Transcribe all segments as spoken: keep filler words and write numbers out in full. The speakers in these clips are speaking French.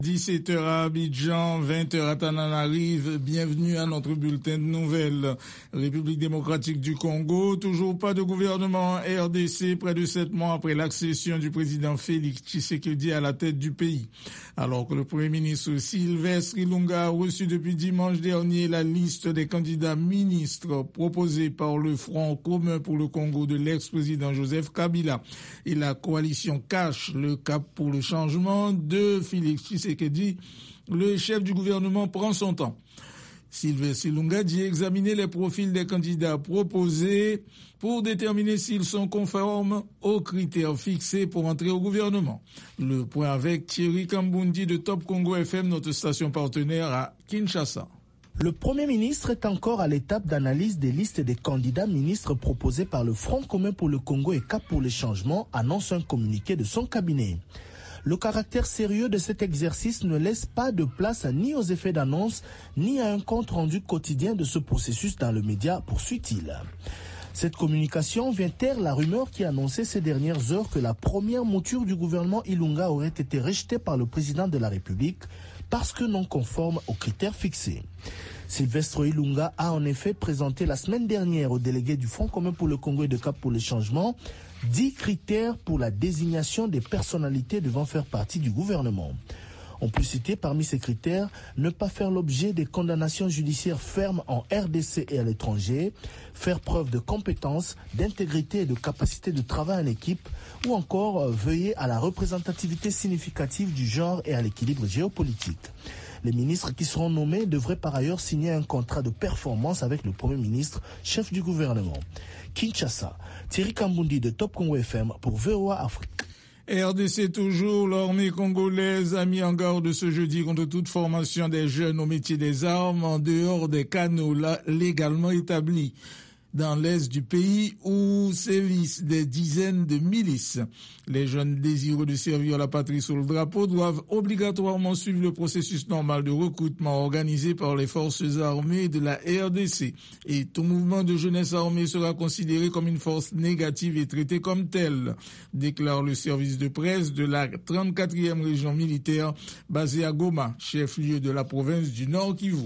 dix-sept heures à Abidjan, vingt heures à Tananarive. Bienvenue à notre bulletin de nouvelles. République démocratique du Congo, toujours pas de gouvernement R D C près de sept mois après l'accession du président Félix Tshisekedi à la tête du pays. Alors que le Premier ministre Sylvestre Ilunga a reçu depuis dimanche dernier la liste des candidats ministres proposés par le Front commun pour le Congo de l'ex-président Joseph Kabila et la coalition cache le cap pour le changement de Félix Tshisekedi, le chef du gouvernement prend son temps. Sylvestre Ilunga dit examiner les profils des candidats proposés pour déterminer s'ils sont conformes aux critères fixés pour entrer au gouvernement. Le point avec Thierry Kambundi de Top Congo F M, notre station partenaire à Kinshasa. Le Premier ministre est encore à l'étape d'analyse des listes des candidats ministres proposés par le Front commun pour le Congo et Cap pour les changements, annonce un communiqué de son cabinet. Le caractère sérieux de cet exercice ne laisse pas de place ni aux effets d'annonce, ni à un compte-rendu quotidien de ce processus dans le média, poursuit-il. Cette communication vient taire la rumeur qui annonçait ces dernières heures que la première mouture du gouvernement Ilunga aurait été rejetée par le président de la République parce que non conforme aux critères fixés. Sylvestre Ilunga a en effet présenté la semaine dernière aux délégués du Front commun pour le Congo et de Cap pour le changement dix critères pour la désignation des personnalités devant faire partie du gouvernement. On peut citer parmi ces critères ne pas faire l'objet des condamnations judiciaires fermes en R D C et à l'étranger, faire preuve de compétence, d'intégrité et de capacité de travail en équipe, ou encore euh, veiller à la représentativité significative du genre et à l'équilibre géopolitique. Les ministres qui seront nommés devraient par ailleurs signer un contrat de performance avec le Premier ministre, chef du gouvernement. Kinshasa, Thierry Kambundi de Top Congo F M pour V O A Afrique. R D C toujours, l'armée congolaise a mis en garde ce jeudi contre toute formation des jeunes au métier des armes en dehors des canaux légalement établis dans l'est du pays où sévissent des dizaines de milices. Les jeunes désireux de servir la patrie sous le drapeau doivent obligatoirement suivre le processus normal de recrutement organisé par les forces armées de la R D C. Et tout mouvement de jeunesse armée sera considéré comme une force négative et traité comme telle, déclare le service de presse de la trente-quatrième région militaire basée à Goma, chef-lieu de la province du Nord Kivu.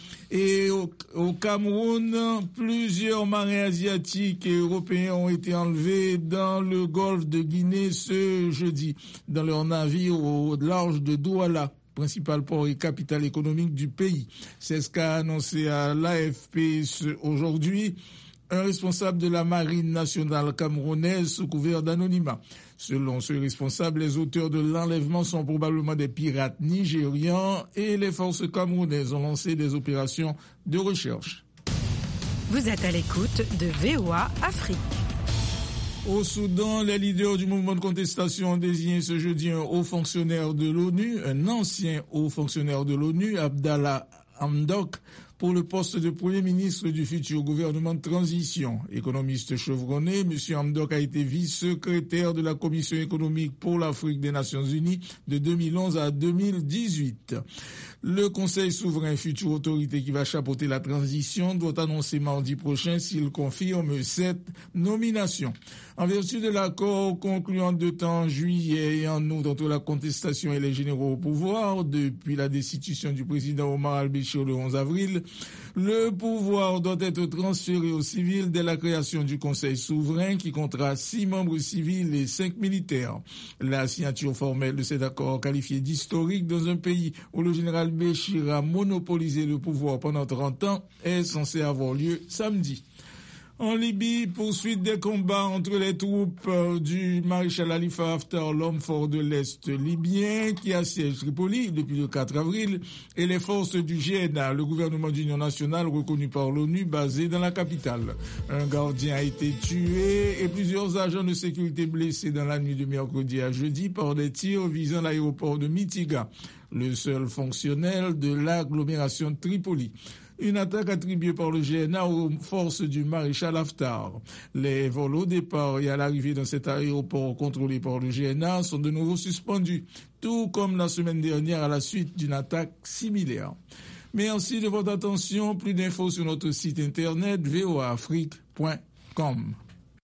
Et au, au Cameroun, plusieurs marins asiatiques et européens ont été enlevés dans le golfe de Guinée ce jeudi, dans leur navire au large de Douala, principal port et capitale économique du pays. C'est ce qu'a annoncé à l'A F P aujourd'hui un responsable de la marine nationale camerounaise sous couvert d'anonymat. Selon ce responsable, les auteurs de l'enlèvement sont probablement des pirates nigérians et les forces camerounaises ont lancé des opérations de recherche. Vous êtes à l'écoute de V O A Afrique. Au Soudan, les leaders du mouvement de contestation ont désigné ce jeudi un haut fonctionnaire de l'ONU, un ancien haut fonctionnaire de l'ONU, Abdallah Hamdok, pour le poste de Premier ministre du futur gouvernement de transition. Économiste chevronné, M. Hamdok a été vice-secrétaire de la Commission économique pour l'Afrique des Nations Unies de deux mille onze à deux mille dix-huit. Le Conseil souverain, future autorité qui va chapeauter la transition, doit annoncer mardi prochain s'il confirme cette nomination. En vertu de l'accord conclu en deux temps en juillet et en août entre la contestation et les généraux au pouvoir, depuis la destitution du président Omar al-Béchir le onze avril, le pouvoir doit être transféré aux civils dès la création du Conseil souverain qui comptera six membres civils et cinq militaires. La signature formelle de cet accord, qualifié d'historique dans un pays où le général Béchir a monopolisé le pouvoir pendant trente ans, est censé avoir lieu samedi. En Libye, poursuite des combats entre les troupes du maréchal Khalifa Haftar, l'homme fort de l'Est libyen, qui assiège Tripoli depuis le quatre avril, et les forces du G N A, le gouvernement d'union nationale reconnu par l'ONU, basé dans la capitale. Un gardien a été tué et plusieurs agents de sécurité blessés dans la nuit de mercredi à jeudi par des tirs visant l'aéroport de Mitiga, le seul fonctionnel de l'agglomération de Tripoli. Une attaque attribuée par le G N A aux forces du maréchal Haftar. Les vols au départ et à l'arrivée dans cet aéroport contrôlé par le G N A sont de nouveau suspendus, tout comme la semaine dernière à la suite d'une attaque similaire. Merci de votre attention. Plus d'infos sur notre site internet v o a afrique point com.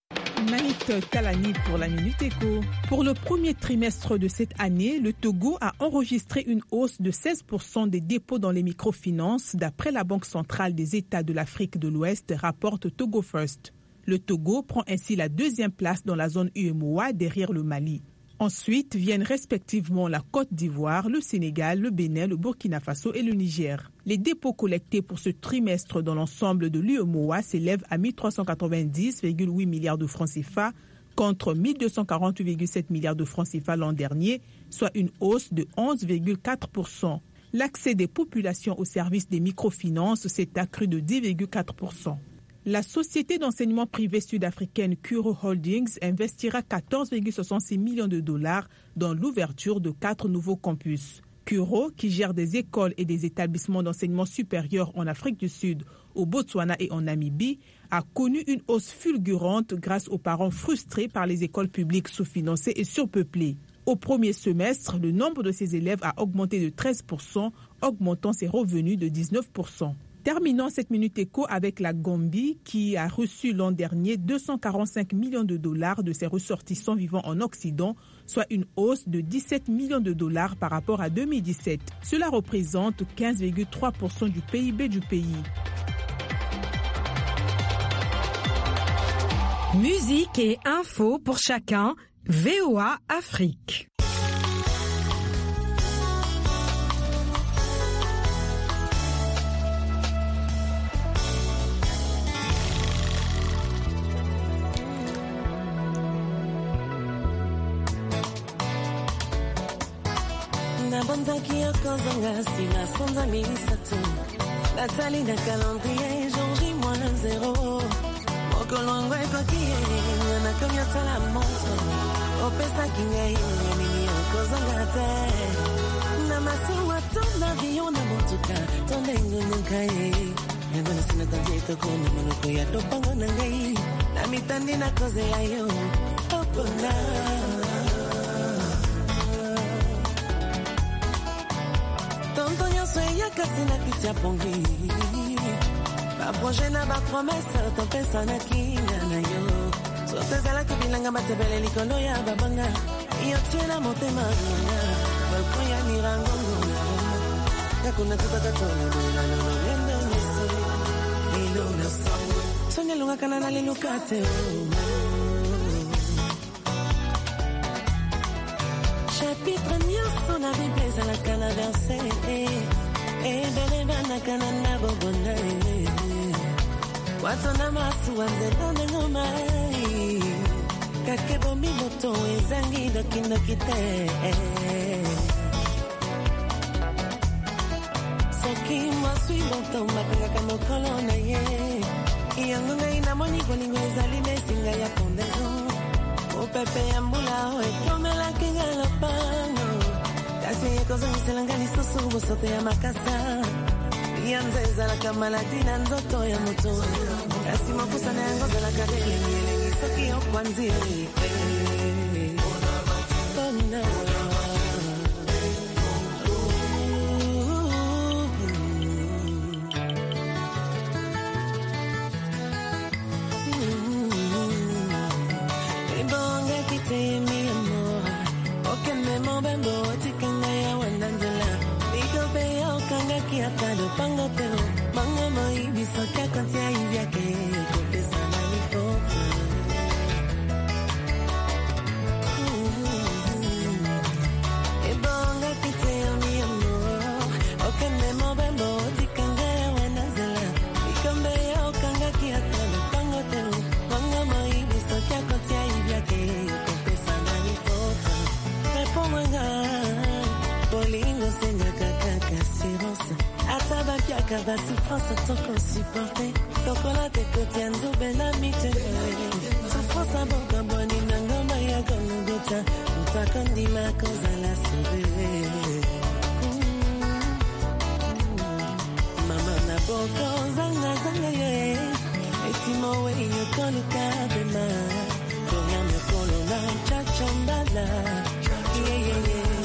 Manit Kalani pour la Minute Éco. Pour le premier trimestre de cette année, le Togo a enregistré une hausse de seize pour cent des dépôts dans les microfinances, d'après la Banque centrale des États de l'Afrique de l'Ouest, rapporte Togo First. Le Togo prend ainsi la deuxième place dans la zone U M O A derrière le Mali. Ensuite viennent respectivement la Côte d'Ivoire, le Sénégal, le Bénin, le Burkina Faso et le Niger. Les dépôts collectés pour ce trimestre dans l'ensemble de l'U M O A s'élèvent à mille trois cent quatre-vingt-dix virgule huit milliards de francs C F A contre mille deux cent quarante-huit virgule sept milliards de francs C F A l'an dernier, soit une hausse de onze virgule quatre pour cent. L'accès des populations aux services des microfinances s'est accru de dix virgule quatre pour cent. La société d'enseignement privé sud-africaine Kuro Holdings investira quatorze virgule soixante-six millions de dollars dans l'ouverture de quatre nouveaux campus. Kuro, qui gère des écoles et des établissements d'enseignement supérieur en Afrique du Sud, au Botswana et en Namibie, a connu une hausse fulgurante grâce aux parents frustrés par les écoles publiques sous-financées et surpeuplées. Au premier semestre, le nombre de ses élèves a augmenté de treize pour cent, augmentant ses revenus de dix-neuf pour cent. Terminons cette Minute Éco avec la Gambie qui a reçu l'an dernier deux cent quarante-cinq millions de dollars de ses ressortissants vivant en Occident, soit une hausse de dix-sept millions de dollars par rapport à deux mille dix-sept. Cela représente quinze virgule trois pour cent du P I B du pays. Musique et infos pour chacun, V O A Afrique. Nabonzaki okozanga sina sonza milisatu Nathalie na calendrier Georgie moins zéro Mokolongo ekokie Nyana kamya tala montre Opesa kingai Nyamini okozanga te Namasuwa ton avion na motuka Tonde ingunukai Nyangona sina tanjito kona Manuko ya dopango nangai Namitandi na koze ayo Opona Tontonyo soya kasina kitia pongi Ba projet na ba promesse Tompesa na kinga na yo Sotezala kibilanga matebele likolo ya babanga Iyo tiena motema ngana Balkon ya mirangongo Kakuna tutakatola Dula lolo nendo nisi Ilo na songo Sonya lunga kanana lilukate Chapitre nyoso na Bible ezalaka na verse ebele banaka na na bobona wato na masuwa nzela na ngoma kake bomi moto ezangi dokindoki te soki mwaswi moto makangaka mokolo na ye yango ngai namoni bolingo ezali mesinga ya pondezo Upepe ya mbula hoe komela kinga lopango Kasi yeko zongi selangani susu Bosote ya makasa Ianze zala kamaladi na nzoto ya moto Kasi mafusa na yango zala kadele Mielengi soki okwanzi Bona mi amor, oke memo bembo tikanga ya wanandela. Niko pe ya okanga ki atado pango teo. Manga moi biso ka kantia ivya ke ko pesa na mi foto. E bonga kite mi amor, oke memo bembo tikanga ya wanandela. Niko pe ya okanga ki atado pango teo. Manga moi biso ka kantia ivya ke Polingo senga kaka assurance Ataba piaka va souffrance toko supporte Tokola te kote anzobe na mitele Souffrance a boka boni na ngoma ya gonogota Utakondi makoza la sobe Mama na boko zanga zanga ye Etimo we yokolu kabema Koya me kolo na chachambala Yeah yeah yeah